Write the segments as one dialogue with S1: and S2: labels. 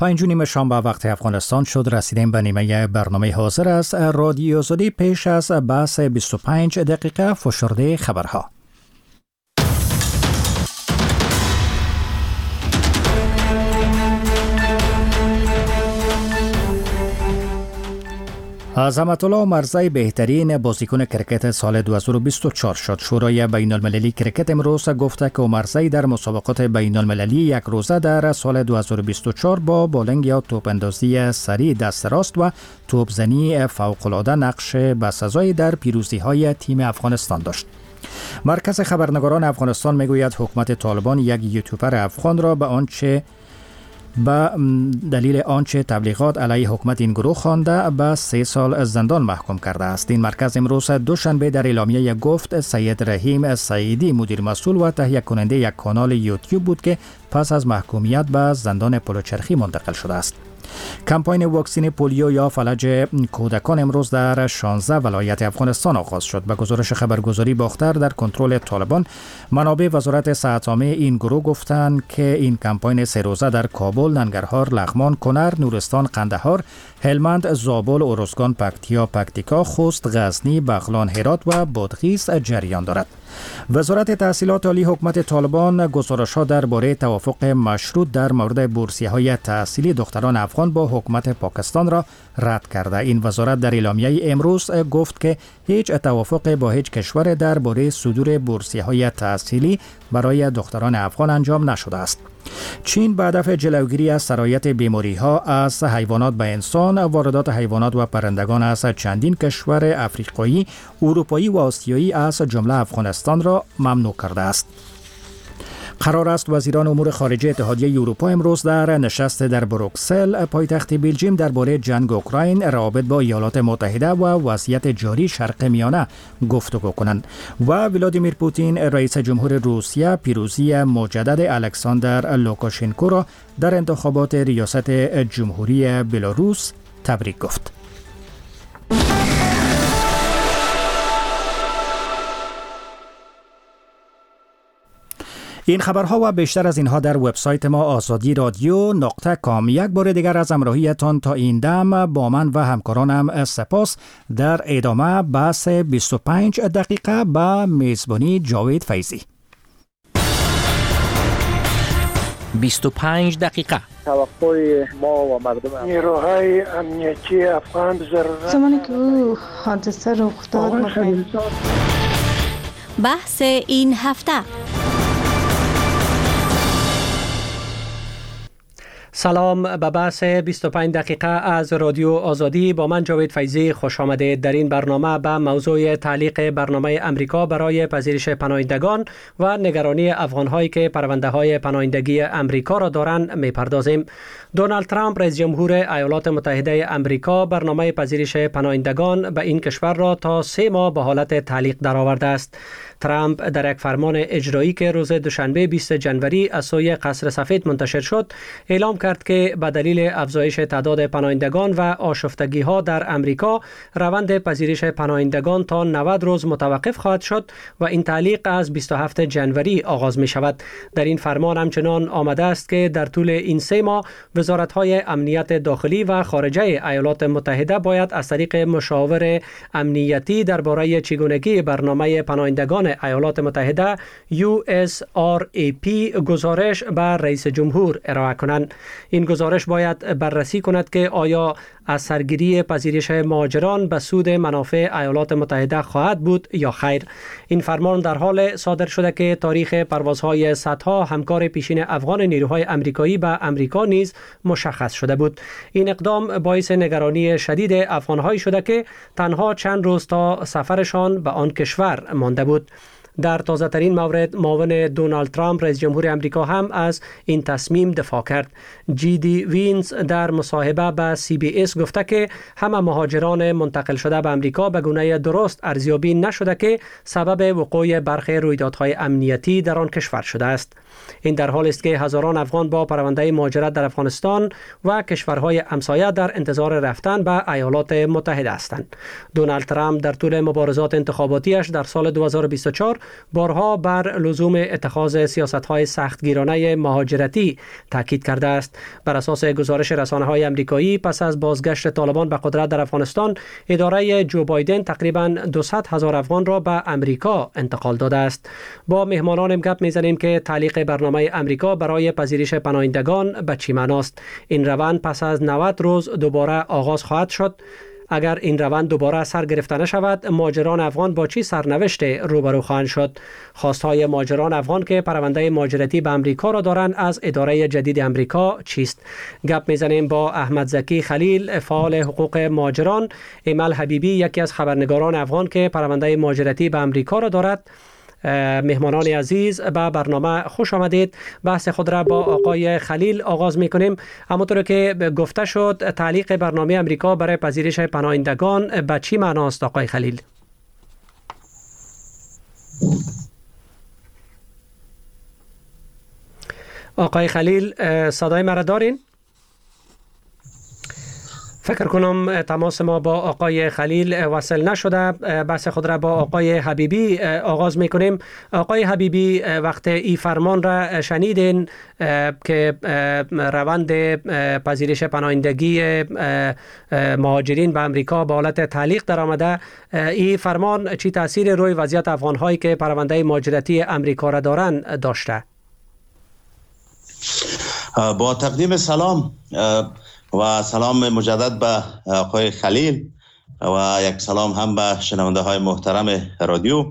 S1: 5 شام به وقت افغانستان شد. رسیدیم به نیمه برنامه حاضر است. رادیو آزادی پیش از بحث 25 دقیقه فشرده خبرها. عظمت الله عمرزی بهترین بازیکن کرکت سال 2024 شد. شورای بین المللی کرکت امروز گفته که عمرزی در مسابقات بین المللی یک روزه در سال 2024 با بولینگ یا توپ اندازی سریع دست راست و توپ زنی فوق العاده نقش بسزایی در پیروزی های تیم افغانستان داشت. مرکز خبرنگاران افغانستان میگوید حکومت طالبان یک یوتیوبر افغان را به دلیل آنچه تبلیغات علیه حکومت این گروه خوانده به 3 سال زندان محکوم کرده است. این مرکز امروز دوشنبه در اعلامیه گفت سید رحیم سعیدی مدیر مسئول و تهیه کننده یک کانال یوتیوب بود که پس از محکومیت به زندان پلوچرخی منتقل شده است. کمپاین واکسین پولیو یا فلج کودکان امروز در 16 ولایت افغانستان آغاز شد. به گزارش خبرگزاری باختر در کنترل طالبان، منابع وزارت صحت عامه این گروه گفتند که این کمپاین 3 روزه در کابل، ننگرهار، لغمان، کنر، نورستان، قندهار، هلمند، زابل، ارزگان، پکتیکا، خوست، غزنی، بغلان، هرات و بادغیس جریان دارد. وزارت تحصیلات عالی حکومت طالبان گزارش‌ها درباره توافق مشروط در مورد بورسیه‌های تحصیلی دختران افغان با حکومت پاکستان را رد کرده. این وزارت در اعلامیه امروز گفت که هیچ توافق با هیچ کشور درباره صدور بورسیه‌های تحصیلی برای دختران افغان انجام نشده است. چین به هدف جلوگیری از سرایت بیماری‌ها از حیوانات به انسان، واردات حیوانات و پرندگان از چندین کشور افریقایی، اروپایی و آسیایی از جمله افغانستان را ممنوع کرده است. قرار است وزیران امور خارجه اتحادیه اروپا امروز در نشست در بروکسل پایتخت بلژیم درباره جنگ اوکراین، روابط با ایالات متحده و وضعیت جاری شرق میانه گفتگو کنند. و ولادیمیر پوتین رئیس جمهور روسیه پیروزی مجدد الکساندر لوکاشنکو را در انتخابات ریاست جمهوری بلاروس تبریک گفت. این خبرها و بیشتر از اینها در وبسایت ما azadi.radio.com. یک بار دیگر از همراهیتان تا این دم با من و همکارانم سپاس. در ادامه بحث 25 دقیقه با میزبانی جاوید فیضی.
S2: 25 دقیقه
S3: توقع ما و مردم
S4: نیروهای امنیتی افغان ضرورت
S5: زمانی که او حادثه رخ داد
S6: بحث این هفته.
S2: سلام به بحث 25 دقیقه از رادیو آزادی. با من جاوید فیضی خوش آمدید. در این برنامه به موضوع تعلیق برنامه امریکا برای پذیرش پناهندگان و نگرانی افغان‌هایی که پرونده‌های پناهندگی امریکا را دارند می‌پردازیم. دونالد ترامپ رئیس جمهور ایالات متحده امریکا برنامه پذیرش پناهندگان به این کشور را تا 3 ماه به حالت تعلیق درآورده است. ترامپ در یک فرمان اجرایی که روز دوشنبه 20 جنوری از سوی قصر سفید منتشر شد، اعلام کرد که به دلیل افزایش تعداد پناهندگان و آشفتگی‌ها در امریکا، روند پذیرش پناهندگان تا 90 روز متوقف خواهد شد و این تعلیق از 27 جنوری آغاز می شود. در این فرمان همچنان آمده است که در طول این 3 ماه وزارت‌های امنیت داخلی و خارجه ایالات متحده باید از طریق مشاور امنیتی درباره چگونگی برنامه پناهندگان ایالات متحده USRAP گزارش به رئیس جمهور ارائه کنند. این گزارش باید بررسی کند که آیا از سرگیری پذیرش مهاجران به سود منافع ایالات متحده خواهد بود یا خیر. این فرمان در حال صادر شده که تاریخ پروازهای صدها همکار پیشین افغان نیروهای امریکایی به امریکا نیز مشخص شده بود. این اقدام باعث نگرانی شدید افغان‌هایی شده که تنها چند روز تا سفرشان به آن کشور مانده بود. در تازه ترین مورد، معاون دونالد ترامپ رئیس جمهور امریکا هم از این تصمیم دفاع کرد. جی.دی. وینز در مصاحبه به CBS گفته که همه مهاجران منتقل شده به امریکا به گونه درست ارزیابی نشده که سبب وقوع برخی رویدادهای امنیتی در آن کشور شده است. این در حالی است که هزاران افغان با پرونده مهاجرت در افغانستان و کشورهای همسایه در انتظار رفتن به ایالات متحده هستند. دونالد ترامپ در طول مبارزات انتخاباتیش در سال 2024 بارها بر لزوم اتخاذ سیاست‌های سختگیرانه مهاجرتی تاکید کرده است. بر اساس گزارش رسانه‌های آمریکایی، پس از بازگشت طالبان به قدرت در افغانستان، اداره جو بایدن تقریباً 200,000 افغان را به امریکا انتقال داده است. با مهمانان گپ می‌زنیم که تعلیق برنامه امریکا برای پذیرش پناهندگان به چی معناست. این روند پس از 90 روز دوباره آغاز خواهد شد. اگر این روند دوباره سر گرفته نشود، مهاجران افغان با چی سرنوشت روبرو خواهند شد؟ خواستهای مهاجران افغان که پرونده مهاجرتی به امریکا را دارند از اداره جدید امریکا چیست؟ گپ میزنیم با احمد زکی خلیل، فعال حقوق مهاجران. ایمل حبیبی، یکی از خبرنگاران افغان که پرونده مهاجرتی به امریکا را دارد. مهمانان عزیز، به برنامه خوش آمدید. بحث خود را با آقای خلیل آغاز می کنیم. همونطور که گفته شد، تعلیق برنامه امریکا برای پذیرش پناهندگان به چی معناست آقای خلیل؟ آقای خلیل، صدای مرا دارین؟ فکر کنم تماس ما با آقای خلیل وصل نشده. بحث خود را با آقای حبیبی آغاز میکنیم. آقای حبیبی، وقت ای فرمان را شنیدین که روند پذیرش پناهندگی مهاجرین به امریکا به حالت تعلیق در آمده، ای فرمان چی تاثیر روی وضعیت افغان‌هایی که پرونده مهاجرتی امریکا را دارند داشته؟
S7: با تقدیم سلام و سلام مجدد به آقای خلیل و یک سلام هم به شنونده های محترم رادیو.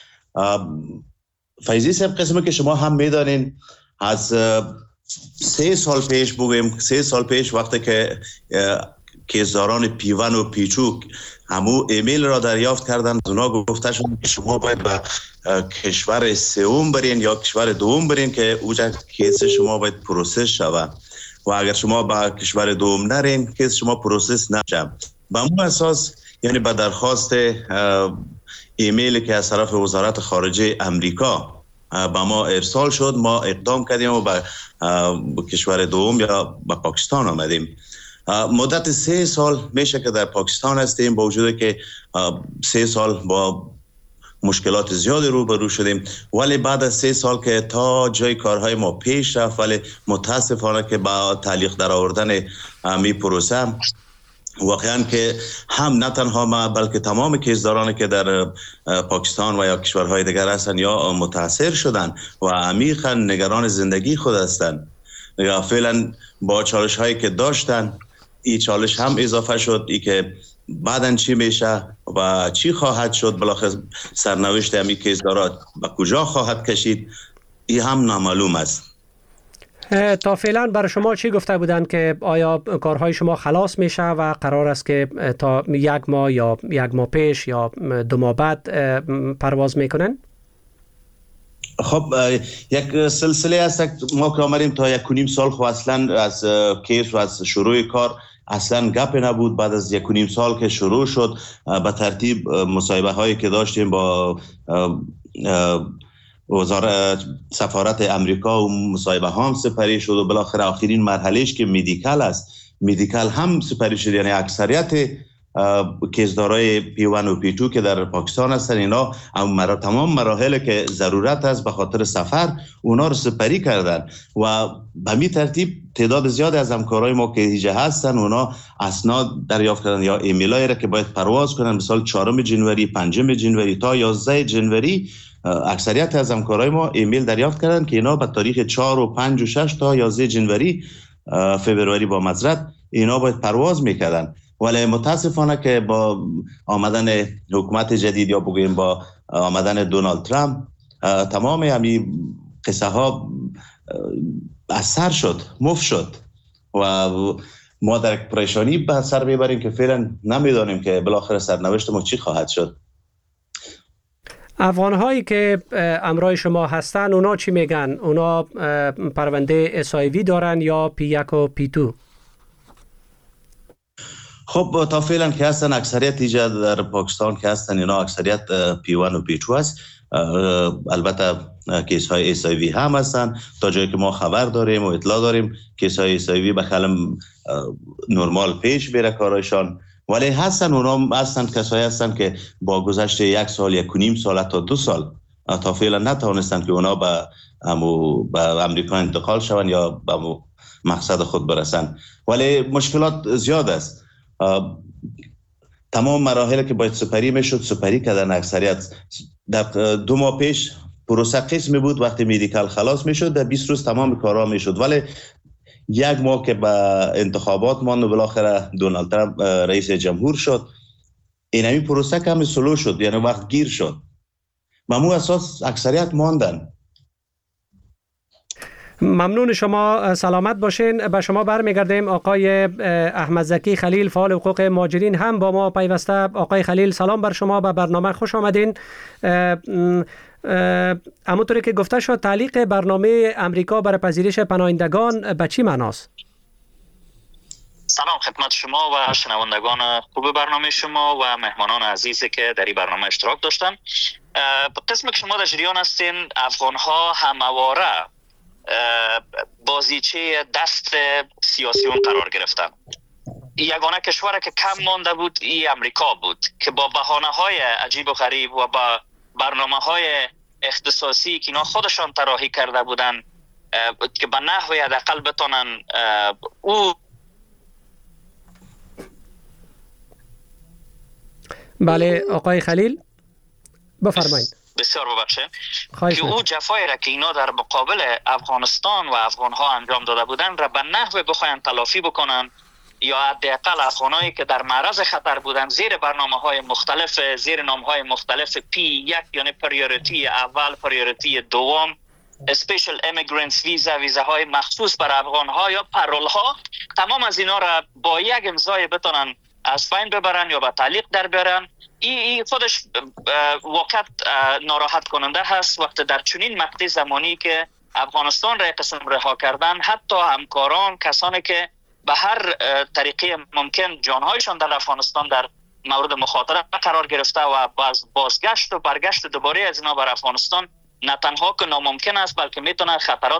S7: فیضی صاحب، قسمی که شما هم میدانین، از 3 سال پیش بگویم 3 سال پیش وقتی که کیسداران پیون و پیچوک همو ایمیل را دریافت کردند، اونا گفته شد که شما باید به کشور سوم برین یا کشور دوم برین که اوجا کیس شما باید پروسس شود و اگر شما به کشور دوم نرین کیس شما پروسس نشه. به اون اساس، یعنی به درخواست ایمیلی که از طرف وزارت خارجه امریکا به ما ارسال شد، ما اقدام کردیم و به کشور دوم یا به پاکستان آمدیم. مدت 3 سال میشه که در پاکستان هستیم، با وجود که 3 سال با مشکلات زیادی روبرو شدیم، ولی بعد از 3 سال که تا جای کارهای ما پیش رفت، ولی متاسفانه که با تعلیق در آوردن می پروسه واقعا که هم نه تنها ما بلکه تمام کیسدارانی که در پاکستان و یا کشورهای دیگر هستند یا متاثر شدن و عمیقا نگران زندگی خود هستند، یا فعلا با چالش هایی که داشتن این چالش هم اضافه شد، ای که بعدن چی میشه و چی خواهد شد، بالاخره سرنوشت همی کیسدارا به کجا خواهد کشید، این هم نامعلوم است.
S2: تا فعلا برای شما چی گفته بودن که آیا کارهای شما خلاص میشه و قرار است که تا 1 ماه یا 1 ماه پیش یا 2 ماه بعد پرواز میکنن؟
S7: خب یک سلسله است. ما که آمدیم تا 1.5 سال خب اصلا از کیس و از شروع کار اصلا گپ نبود. بعد از 1.5 سال که شروع شد، به ترتیب مصاحبه هایی که داشتیم با سفارت امریکا و مصاحبه هم سپری شد و بالاخره آخرین مرحلهش که مدیکال است، مدیکال هم سپری شد. یعنی اکثریت کیسدارای پیون و پیچو که در پاکستان هستن، اینا تمام مراحل که ضرورت است به خاطر سفر اونا رو سپری کردن و به می ترتیب تعداد زیاد از همکارای ما که هیجه هستن اونا اسناد دریافت کردن یا ایمیلایی را که باید پرواز کنن، مثلا 4 جنوری، 5 جنوری تا 11 جنوری. اکثریت از همکارای ما ایمیل دریافت کردن که اینا به تاریخ 4 و 5 و 6 تا 11 جنوری فوریه با معذرت اینا باید پرواز میکردن. ولی متاسفانه که با آمدن حکومت جدید یا بگویم با آمدن دونالد ترامپ تمام همین قصه ها اثر شد، مف شد و ما در پریشانی به سر میبریم که فعلا نمیدانیم که بالاخره سرنوشت ما چی خواهد شد.
S2: افغان‌هایی که همراه شما هستن اونا چی میگن؟ اونا پرونده SIV دارن یا P1 و P2؟
S7: خب تا فعلا که هستن اکثریت ایجاد در پاکستان که هستن اینا اکثریت P1 و P2 است. البته کیس های SIV هم هستن. تا جایی که ما خبر داریم و اطلاع داریم کیس های SIV بخلم نرمال پیش بیره کارایشان، ولی هستن اونا هستن کسایی هستن که با گذشت 1 سال 1.5 سال تا 2 سال تا فعلا نتوانستند که اونا به امریکا انتقال شوند یا به مقصد خود برسند. ولی مشکلات زیاد است. تمام مراحل که باید سپری میشد سپری کردن. اکثریت در 2 ماه پیش پروسه قسمی بود، وقتی مدیکال خلاص میشد در 20 روز تمام کارا میشد، ولی 1 ماه که به انتخابات ماند و بالاخره دونالد ترامپ رئیس جمهور شد، این پروسه کمی سلو شد، یعنی وقت گیر شد. ممنون اساس اکثریت ماندن.
S2: ممنون شما، سلامت باشین. به شما برمیگردیم. آقای احمد زکی خلیل فعال حقوق مهاجرین هم با ما پیوسته. آقای خلیل سلام بر شما، به برنامه خوش آمدین. همونطوری که گفته شد تعلیق برنامه امریکا برای پذیرش پناهندگان به چی معناست؟
S8: سلام خدمت شما و شنوندگان خوب برنامه شما و مهمانان عزیزی که در این برنامه اشتراک داشتن. قسمی که شما در جریان هستین، افغان ها همواره بازیچه دست سیاسیون قرار گرفتن. یگانه کشوری که کم مانده بود این امریکا بود که با بهانه های عجیب و غریب و با برنامه های اختصاصی که اینا خودشان طراحی کرده بودن که به نحوی حداقل بتونن
S2: بله آقای خلیل بفرمایید.
S8: بسیار ببخشید که او جفایی را که اینا در مقابل افغانستان و افغانها انجام داده بودن را به نحوی بخواین تلافی بکنن، یا حداقل افغانایی که در معرض خطر بودن زیر برنامه‌های مختلف، زیر نام‌های مختلف P1 یعنی پریوریتی اول، پریوریتی دوم، اسپیشل امیگرنتس ویزا، ویزاهای مخصوص برای افغان‌ها یا پرول‌ها، تمام از اینا را با یک امضای بتونن از بین ببرن یا با تعلیق در بیارن. این خودش واقعا ناراحت کننده هست وقتی در چنین مقطع زمانی که افغانستان را قسم رها کردن، حتی همکاران، کسانی که به هر طریقه ممکن جانهایشان در افغانستان در مورد مخاطره قرار گرفته و بازگشت و برگشت دوباره از اینا بر افغانستان نه تنها که ناممکن است بلکه میتونه خطرات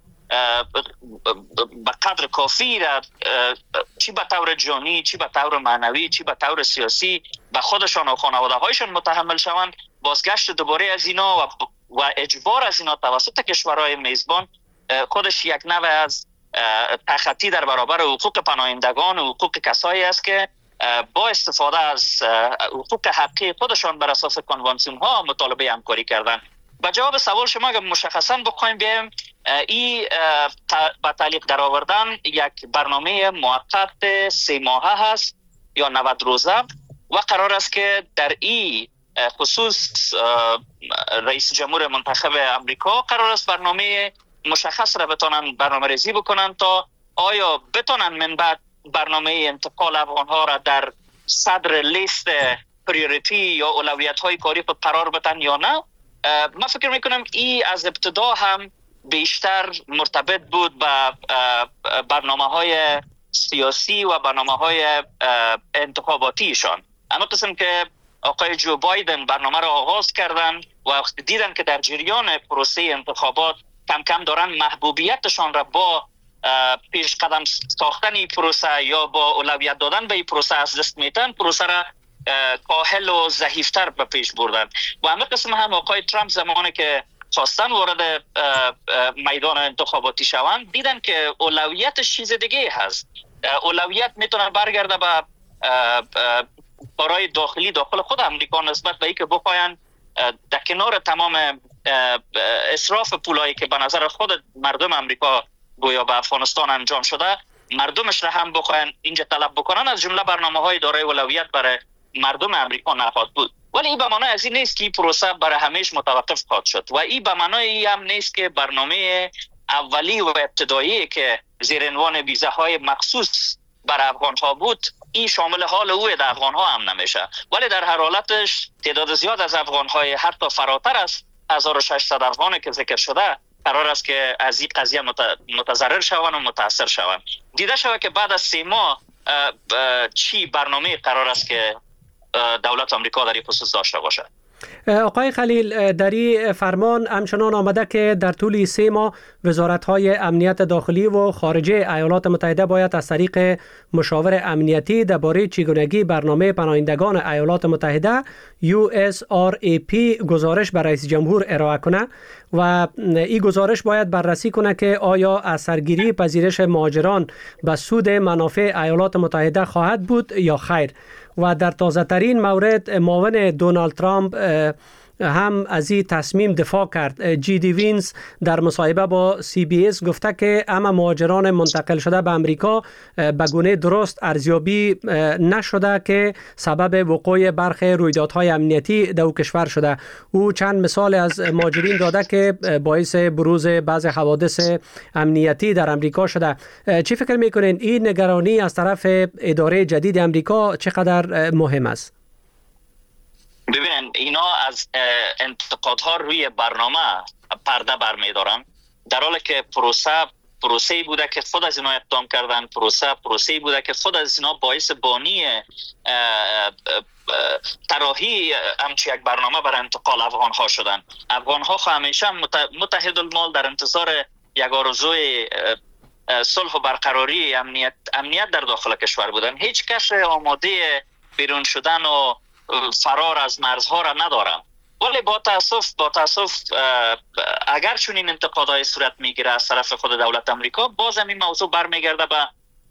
S8: به قدر کافی را چی به طور جانی، چی به طور معنوی، چی به طور سیاسی به خودشان و خانواده هایشان متحمل شوند. بازگشت دوباره از اینا و اجبار از اینا توسط کشورهای میزبان خودش یک نوع از تخطی در برابر حقوق پناهندگان و حقوق کسایی است که با استفاده از حقوق حقی خودشان بر اساس کنوانسیون ها مطالبه همکاری کردن. با جواب سوال شما اگر مشخصا بخوایم بیم، این با تعلیق در آوردن یک برنامه موقت 3 ماهه هست یا 90 روزه و قرار است که در این خصوص رئیس جمهور منتخب امریکا قرار است برنامه مشخص را بتونن برنامه ریزی بکنن تا آیا بتونن من بعد برنامه انتقال افغانها را در صدر لیست پریوریتی یا اولویت های کاری خود قرار بدن یا نه. من فکر میکنم این از ابتدا هم بیشتر مرتبط بود به برنامه های سیاسی و برنامه های انتخاباتیشان. اما قسم که آقای جو بایدن برنامه را آغاز کردن و دیدن که در جریان پروسه انتخابات کم کم دارن محبوبیتشان را با پیش قدم ساختن این پروسه یا با اولویت دادن به این پروسه از دست میتن، پروسه را کاهل و ضعیفتر به پیش بردن. و همه قسم هم آقای ترامپ زمانی که خواستن وارد میدان انتخاباتی شوند دیدن که اولویتش چیز دیگه هست. اولویت میتونه برگرده به کارهای داخلی داخل خود امریکا نسبت به اینکه بخواین در کنار تمام اسراف پولایی که به نظر خود مردم امریکا گویا به افغانستان انجام شده، مردمش را هم بخواین اینجا طلب بکنن، از جمله برنامه‌های دارای اولویت برای مردم امریکا نخواهد بود. ولی این به معنای از این نیست که این پروسه برای همیشه متوقف خواهد شد و این به معنای هم نیست که برنامه اولی و ابتدایی که زیر عنوان ویزاهای مخصوص برای افغان‌ها بود این شامل حال او در افغان‌ها هم نمیشه. ولی در هر حالتش تعداد زیاد از افغان‌های حتی فراتر از 1600 افغانی که ذکر شده قرار است که از این قضیه متضرر شوند و متاثر شوند. دیده شود که بعد از 3 ماه چی برنامه قرار است که دولت آمریکا در این خصوص داشته باشه.
S2: آقای خلیل، در این فرمان همچنان آمده که در طول 3 ماه وزارت‌های امنیت داخلی و خارجه ایالات متحده باید از طریق مشاور امنیتی درباره چگونگی برنامه پناهندگان ایالات متحده USRAP گزارش به رئیس جمهور ارائه کنه و این گزارش باید بررسی کنه که آیا اثرگیری پذیرش مهاجران به سود منافع ایالات متحده خواهد بود یا خیر. و در تازه ترین مورد معاون دونالد ترامپ هم از این تصمیم دفاع کرد. جی دی وینز در مصاحبه با CBS گفته که اما مهاجران منتقل شده به امریکا به گونه درست ارزیابی نشده که سبب وقوع برخی رویدادهای امنیتی در کشور شده. او چند مثال از مهاجرین داده که باعث بروز بعض حوادث امنیتی در امریکا شده. چی فکر میکنین این نگرانی از طرف اداره جدید امریکا چقدر مهم است؟
S8: ببینن اینا از انتقادها روی برنامه پرده برمیدارن، در حالی که پروسه‌ای بوده که خود از اینا اقدام کردن، پروسه‌ای بوده که خود از اینا باعث بانی طراحی همچی یک برنامه برای انتقال افغان‌ها شدن. افغان‌ها همیشه متحد المال در انتظار یک آرزوی صلح و برقراری امنیت در داخل کشور بودن. هیچ کس آماده بیرون شدن و فرار از مرزها را ندارم، ولی با تاسف اگر چون این انتقادهای صورت میگیره از طرف خود دولت امریکا، باز هم این موضوع برمیگرده به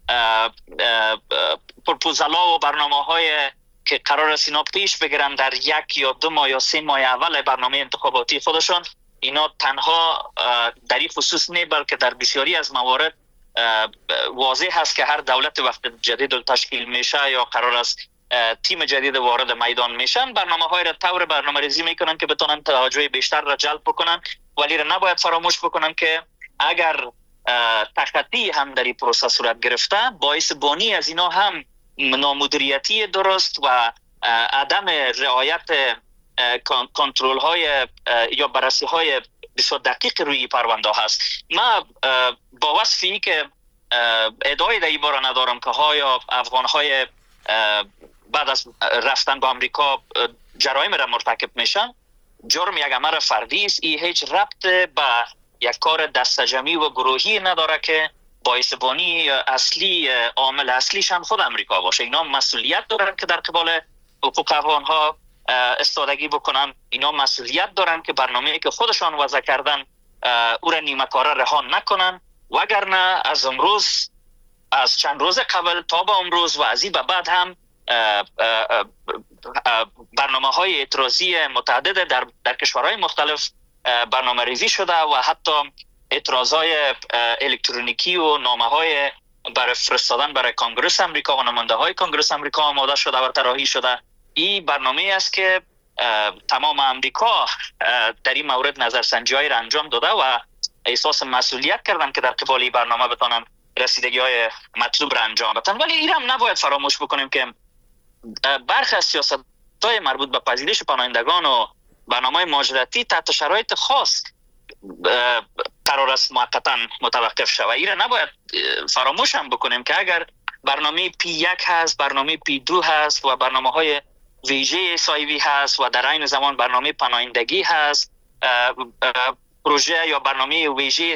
S8: پروپوزال‌ها و برنامه‌های که قرار است اینا پیش بگیرن در 1 یا 2 ماه یا 3 ماه اول برنامه انتخاباتی خودشون. اینا تنها در این خصوص نه، بلکه در بسیاری از موارد واضح هست که هر دولت وقت جدید تشکیل میشه یا قرار است تیم جدید وارد میدان میشن، برنامه‌های را طور برنامه‌ریزی میکنن که بتونن توجه بیشتر را جلب بکنن، ولی را نباید فراموش بکنن که اگر تخطی هم در این پروسه صورت گرفته، باعث بانی از اینا هم نامدیریتی درست و عدم رعایت کنترل های یا بررسی های بسیار دقیق روی پرونده هست. ما با وصفی که ادعای در این باره ندارم که ها افغان های بعد از رفتن به امریکا جرایم را مرتکب میشن، جرم یک عمل فردی است. این هیچ ربط به یک کار دستجمعی و گروهی نداره که باعث بانی عامل اصلیشان خود امریکا باشه. اینا مسئولیت دارن که در قبال حقوق افغان‌ها استادگی بکنن. اینا مسئولیت دارن که برنامه‌ای که خودشان وضع کردن او را نیمه کاره رها نکنن، وگرنه از چند روز قبل تا به امروز و از این به بعد هم برنامه‌های اعتراضی متعدد در کشورهای مختلف برنامه ریزی شده و حتی اعتراضهای الکترونیکی و نامه‌های برای فرستادن برای کنگره امریکا و نماینده‌های کنگره امریکا آماده شده و طراحی شده. این برنامه است که تمام امریکا در این مورد نظرسنجی‌های را انجام داده و احساس مسئولیت کردن که در قبال این برنامه بتونن رسیدگی‌های مطلوب را انجام بدن. ولی این هم نباید فراموش بکنیم که برخی از سیاست‌های مربوط به پذیرش پناهندگان و برنامه مهاجرتی تحت شرایط خاص قرار است موقتا متوقف شود. این را نباید فراموش هم بکنیم که اگر برنامه P1 هست، برنامه P2 هست و برنامه‌های ویژه SIV هست و در عین زمان برنامه پناهندگی هست، پروژه یا برنامه ویژه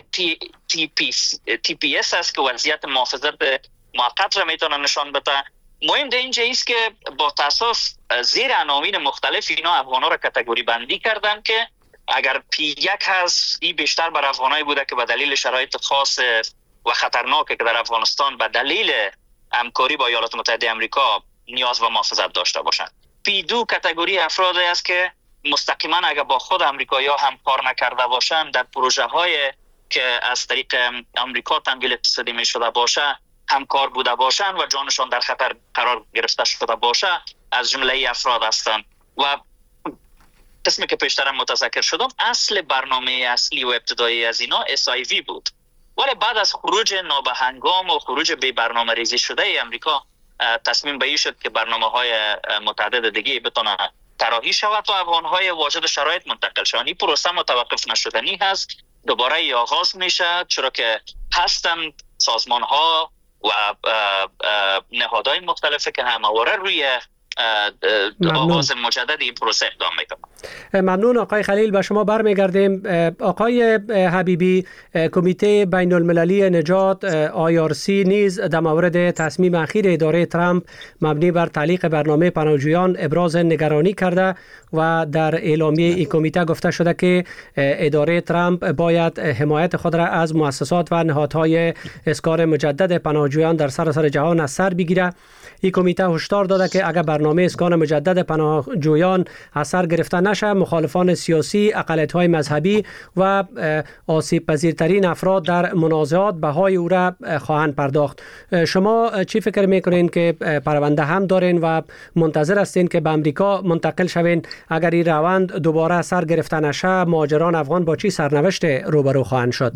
S8: TPS هست که وضعیت محافظت موقت را میتونه نشان بده. مهم در اینجا است که با تاسف زیر عناوین مختلف اینا افغان‌ها را کاتگوری بندی کردن که اگر P1 هست، این بیشتر بر افغانایی بوده که به دلیل شرایط خاص و خطرناکه که در افغانستان به دلیل همکاری با ایالات متحده آمریکا نیاز به محافظت داشته باشند. P2 کاتگوری افرادی است که مستقیما اگر با خود امریکایی‌ها هم کار نکرده باشند، در پروژه‌های که از طریق امریکا تمویل اقتصادی می‌شده باشه همکار بوده باشند و جانشان در خطر قرار گرفته شده باشه، از جمله افراد هستند. و قسمی که پیشترم متذکر شدم، اصل برنامه اصلی و ابتدایی از اینا SIV بود، ولی بعد از خروج نابهنگام و خروج بی برنامه ریزی شده امریکا تصمیم به این شد که برنامه‌های متعدد دیگه بتونه طراحی شود و افغان‌های واجد شرایط منتقل شوند. این پروسه متوقف نشدنی هست، دوباره آغاز میشه، چرا که هستن سازمان‌ها و نهادهای مختلفه که همواره روی آغاز مجدد این پروسه اقدام میکنم.
S2: ممنون آقای خلیل. به شما برمیگردیم. آقای حبیبی، کمیته بین المللی نجات IRC نیز در مورد تصمیم اخیر اداره ترامپ مبنی بر تعلیق برنامه پناهجویان ابراز نگرانی کرده و در اعلامیه این کمیته گفته شده که اداره ترامپ باید حمایت خود را از مؤسسات و نهادهای اسکان مجدد پناهجویان در سراسر جهان از سر بگیره. این کمیته هشدار داده که اگر برنامه اسکان مجدد پناهجویان از سر گرفته نشه، مخالفان سیاسی، اقلیت‌های مذهبی و آسیب پذیرترین افراد در منازعات بهای او را خواهند پرداخت. شما چی فکر میکنین که پرونده هم دارین و منتظر هستین که به امریکا منتقل شوین؟ اگر این روند دوباره سر گرفته نشه، مهاجران افغان با چی سرنوشت روبرو خواهند شد؟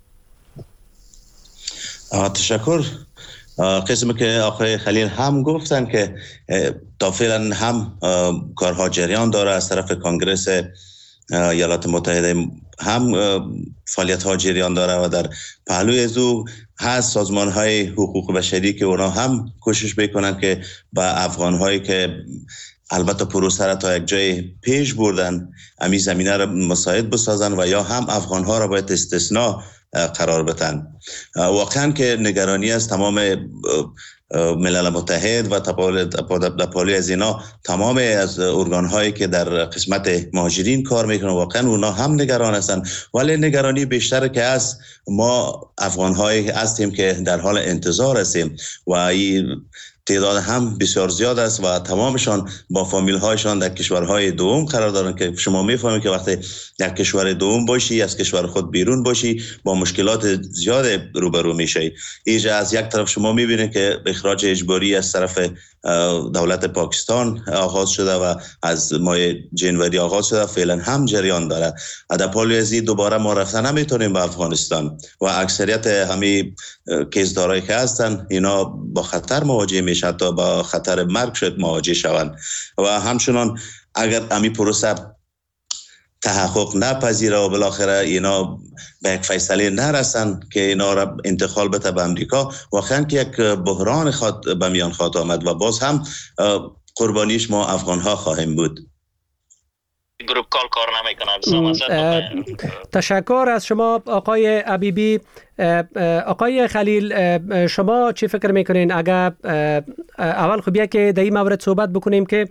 S7: تشکر. قسمی که آقای خلیل هم گفتن که تا فعلا هم کارها جریان داره از طرف کنگرس ایالات متحده، هم فعالیت ها جریان داره و در پهلوی از او هست سازمان های حقوق بشری که اونا هم کوشش بکنن که با افغان هایی که البته پروسه را تا یک جای پیش بردن امی زمینه را مساعد بسازن و یا هم افغان ها را باید استثناء قرار بدن. واقعا که نگرانی است تمام ملل متحد و تپالی از اینا، تمام از ارگان هایی که در قسمت مهاجرین کار میکنن، واقعا اونا هم نگران هستن. ولی نگرانی بیشتر که است، ما افغان هایی هستیم که در حال انتظار هستیم و این تعداد هم بسیار زیاد است و تمامشان با فامیل هایشان در کشورهای دوم قرار دارن که شما میفهمید که وقتی در کشور دوم باشی، از کشور خود بیرون باشی، با مشکلات زیاد روبرو میشی. اینجا از یک طرف شما میبینید که اخراج اجباری از طرف دولت پاکستان آغاز شده و از ماه جنوری آغاز شده، فعلا هم جریان داره. در پالی ازی دوباره ما رفتن نمیتونیم به افغانستان و اکثریت همین کیسدارایی که هستن اینا با خطر مواجه میشن، تا با خطر مرگ شد مواجه شوند. و همچنان اگر همین پروسه تحقق نپذیره و بالاخره اینا به یک فیصله نرسن که اینا را انتقال بده به امریکا، واقعا که یک بحران به میان خواهد آمد و باز هم قربانیش ما افغان ها خواهیم بود.
S8: گروپ کال کار نمیکنه.
S2: تشکر از شما آقای حبیبی. آقای خلیل، شما چی فکر میکنین؟ اگر اول خوبیه که در این مورد صحبت بکنیم که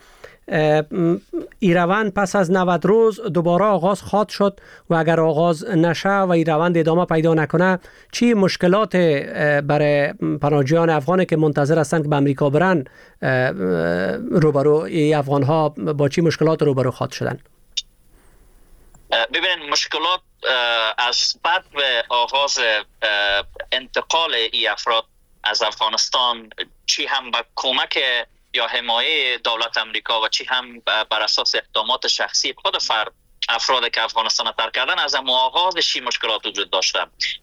S2: این روند پس از 90 روز دوباره آغاز خواهد شد و اگر آغاز نشه و این روند ادامه پیدا نکنه، چی مشکلات برای پناهجویان افغانی که منتظر هستند که به امریکا برن روبرو افغان ها با چی مشکلات روبرو خواهد شدن؟
S8: ببینید، مشکلات از بعد به آغاز انتقال این افراد از افغانستان، چی هم با کمک یا حمایه دولت امریکا و چی هم بر اساس اقدامات شخصی خود افراد که افغانستان ترک کردن، از آغازش مشکلات وجود داشته.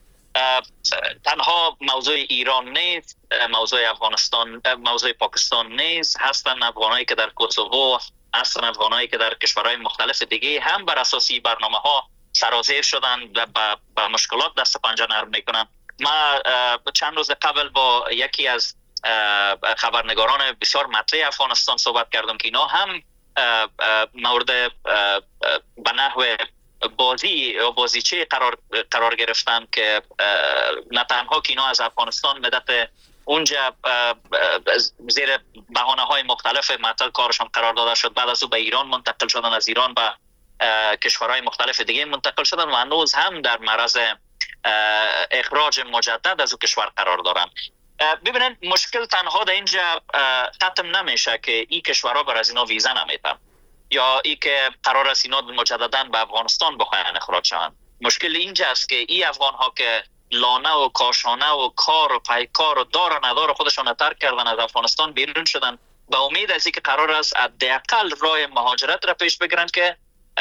S8: تنها موضوع ایران نیست، موضوع افغانستان، موضوع پاکستان نیست، هستن افغانایی که در کوسوو، هستن افغانایی که در کشورهای مختلف دیگه هم بر اساس برنامه ها سرازیر شدن و با مشکلات دست پنجه نرم میکنن. ما چند روز قبل با یکی از خبرنگاران بسیار مطرح افغانستان صحبت کردم که اینا هم مورد به نحو بازیچه قرار گرفتن که نه تنها که اینا از افغانستان مدت اونجا زیر بهانه‌های مختلف معطل کارشان قرار داده شد، بعد از او به ایران منتقل شدن، از ایران به کشورهای مختلف دیگه منتقل شدن و هنوز هم در معرض اخراج مجدد از او کشور قرار دارن. ببینید، مشکل تنها در اینجا ختم نمیشه که این کشورها بر از اینا ویزا نمیدن یا ای که قرار است اینا مجددا به افغانستان بخواین اخراج شوند. مشکل اینجا است که این افغان ها که لانه و کاشانه و کار و پیکار و دار و ندار خودشان ترک کردن، از افغانستان بیرون شدن، به امید از اینکه قرار است حداقل راه مهاجرت را پیش بگیرن که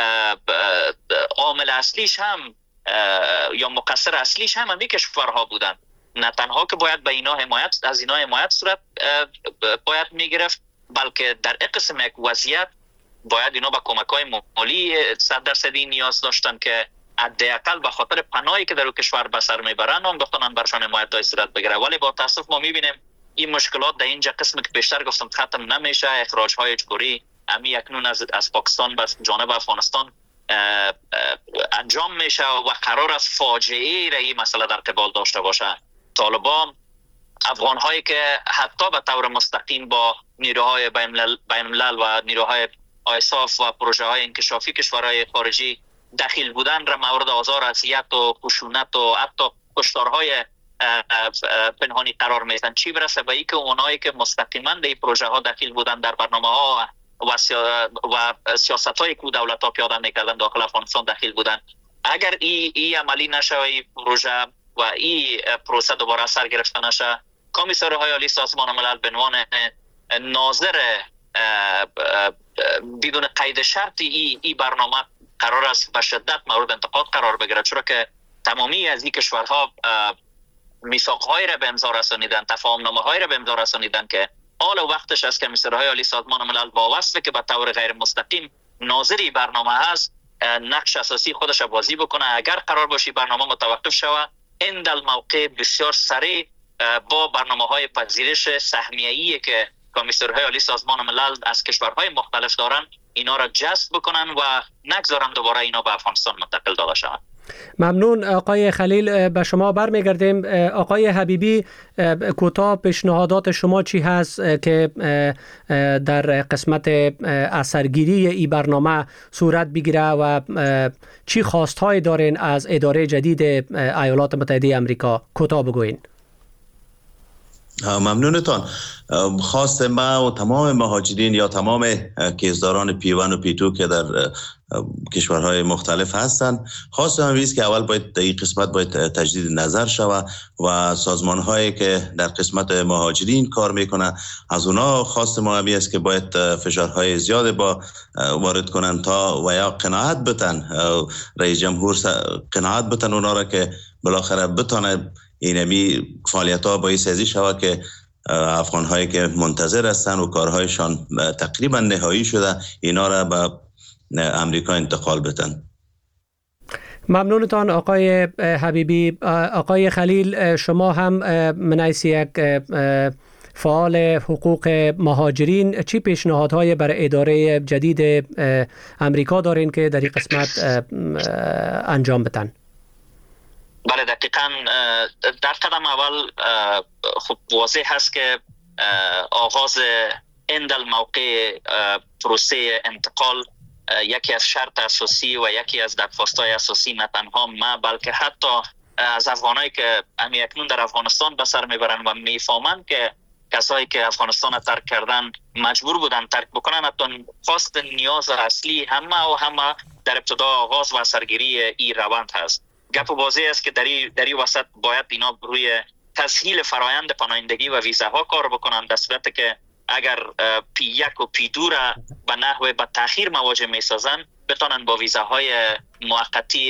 S8: عامل اصلیش هم یا مقصر اصلیش هم همین کشورها بودن. نه تنها که باید به اینا حمایت صورت باید میگرفت، بلکه در قسم یک وضعیت باید اینا با کمک‌های مالی 100% نیاز داشتن که حداقل به خاطر پناهی که در کشور به سر میبرن هم بتونن برشان حمایت صورت بگیره. ولی با تاسف ما میبینیم این مشکلات در اینجا قسم که بیشتر گفتم ختم نمیشه. اخراج های اجباری امی اکنون از پاکستان به جانب افغانستان انجام میشه و قرار است فاجعه را این مسئله در قبال داشته باشه. طالبان افغان هایی که حتی به طور مستقیم با نیروهای بین الملل و نیروهای آیساف و پروژه های انکشافی کشورهای خارجی دخیل بودن را مورد آزار، اذیت و خشونت و حتی کشتارهای پنهانی قرار میدن. چی برسه به اینکه اونایی که مستقیما در این پروژه ها دخیل بودن، در برنامه ها و سیاست های که دولت ها پیاده میکردن داخل افغانستان دخیل بودن، اگر این عملی نشه این پروژه و این پروسه دوباره سر گرفته نشه، کمیسرهای عالی سازمان ملل به عنوان ناظر بدون قید شرطی این برنامه قرار است به شدت مورد انتقاد قرار بگیره، چرا که تمامی از این کشورها میثاق‌هایی را به امضا رسانیدن، تفاهم‌نامه‌هایی را به امضا رسانیدن که حال وقتش است که کمیسرهای عالی سازمان ملل با وصفی که به طور غیر مستقیم ناظری برنامه هست نقش اساسی خودش بازی بکنه. اگر قرار باشه برنامه متوقف شود، این در موقع بسیار سریع با برنامه‌های پذیرش سهمیه‌ای که کمیسرهای عالی سازمان ملل از کشورهای مختلف دارن اینا را جذب بکنن و نگذارن دوباره اینا به افغانستان منتقل داده شود.
S2: ممنون آقای خلیل. به شما برمیگردیم. آقای حبیبی، کوتاه پیشنهادات شما چی هست که در قسمت اثرگیری این برنامه صورت بگیره و چی خواستهای دارین از اداره جدید ایالات متحده آمریکا؟ کوتاه بگوین.
S7: ممنونتان. خواست ما و تمام مهاجرین یا تمام کیسداران P1 و P2 که در کشورهای مختلف هستند، خواست هم است که اول باید در این قسمت باید تجدید نظر شود و سازمان هایی که در قسمت مهاجرین کار میکنن از اونا خواست ما همی است که باید فشارهای زیاد با وارد کنن تا و یا قناعت بتن رئیس جمهور قناعت بتن اونا را که بالاخره بتانه اینمی فعالیت ها باعث ازی شود که افغان هایی که منتظر هستن و کارهایشان تقریبا نهایی شده اینا را به امریکا انتقال بدن.
S2: ممنونتان آقای حبیبی. آقای خلیل، شما هم من حیث یک فعال حقوق مهاجرین چی پیشنهادهای برای اداره جدید امریکا دارین که در این قسمت انجام بدن؟
S8: بله، دقیقاً در قدم اول خب واضح هست که آغاز این در موقع پروسه انتقال یکی از شرط اساسی و یکی از درخواست‌های اساسی نه تنها ما بلکه حتی از افغانایی که اکنون در افغانستان به سر میبرن و میفهمند که کسایی که افغانستان را ترک کردن مجبور بودن ترک بکنن، حتی خواست نیاز اصلی همه در ابتدا آغاز و اثرگیری این روند هست. گپ واضح است که در این وسط باید اینا روی تسهیل فرایند پناهندگی و ویزاها کار بکنن، در صورتی که اگر P1 و P2 را به نحو به تأخیر مواجه می سازن بتانن با ویزاهای موقتی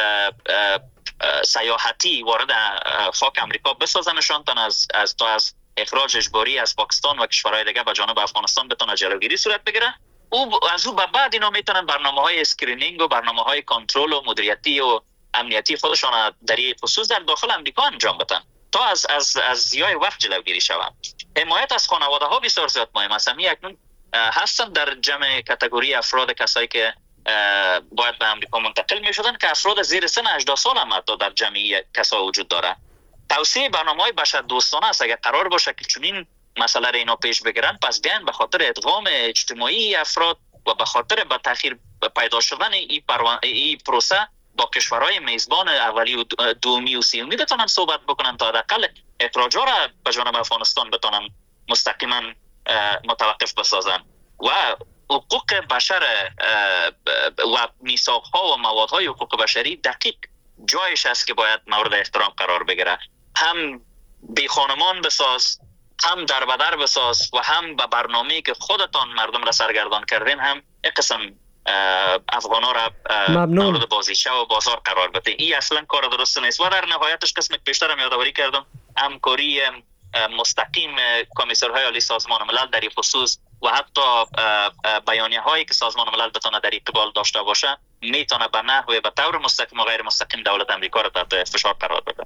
S8: سیاحتی وارد خاک امریکا بسازنشان تا از اخراج اجباری از پاکستان و کشورهای دیگه به جانب افغانستان بتونه جلوگیری صورت بگیره. از او به بعد اینا میتونن برنامه‌های اسکرینینگ و برنامه‌های کنترل و مدیریتی و امنیتی خودشان در این خصوص در داخل امریکا انجام بدن تا از ضیاع وقت جلوگیری شود. حمایت از خانواده ها بسیار زیاد مهم است. اکنون هستن در جمع کاتگوری افراد کسایی که باید به امریکا منتقل می شدن که افراد زیر سن 18 سال هم حتی در جمعی کسا وجود داره. توسعه برنامه‌های بشر دوستانه است. اگر قرار باشه که چنین مسئله را اینا پیش بگیرن، پس بیان به خاطر ادغام اجتماعی افراد و به خاطر به تأخیر پیدا شدن این پروسه با کشورهای میزبان اولی و دومی و سومی بتونن صحبت بکنن تا حداقل اخراج‌ها را به جانب افغانستان بتونن مستقیما متوقف بسازن و حقوق بشر و میثاق‌ها و موادهای حقوق بشری دقیق جایش است که باید مورد احترام قرار بگیره. هم بی خانمان بساز، هم در بدر بساز و هم به برنامه‌ای که خودتان مردم را سرگردان کردین هم یک قسم افغانا را مورد بازیچه و بازار قرار بده. این اصلا کار درست نیست و در نهایتش قسم بیشتر هم یادآوری کردم همکاری مستقیم کمیسرهای عالی سازمان ملل در این خصوص و حتی بیانیه هایی که سازمان ملل بتونه در قبال داشته باشه میتونه به نحو به طور مستقیم و غیر مستقیم دولت امریکا را تحت فشار قرار بده.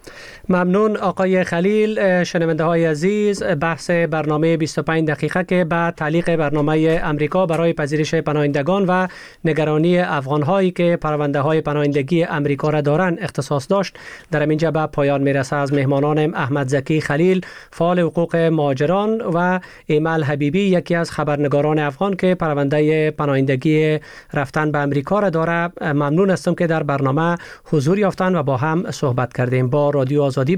S2: ممنون آقای خلیل. شنونده های عزیز، بحث برنامه 25 دقیقه که به تعلیق برنامه امریکا برای پذیرش پناهندگان و نگرانی افغان هایی که پرونده های پناهندگی امریکا را دارند اختصاص داشت در اینجا به پایان میرسه. از مهمانانم احمد زکی خلیل، فعال حقوق مهاجران، و ایمل حبیبی، یکی از خبرنگاران افغان که پرونده پناهندگی رفتن به امریکا را داره، ممنون هستم که در برنامه حضور یافتند و با هم صحبت کردیم. با رادیو آزادی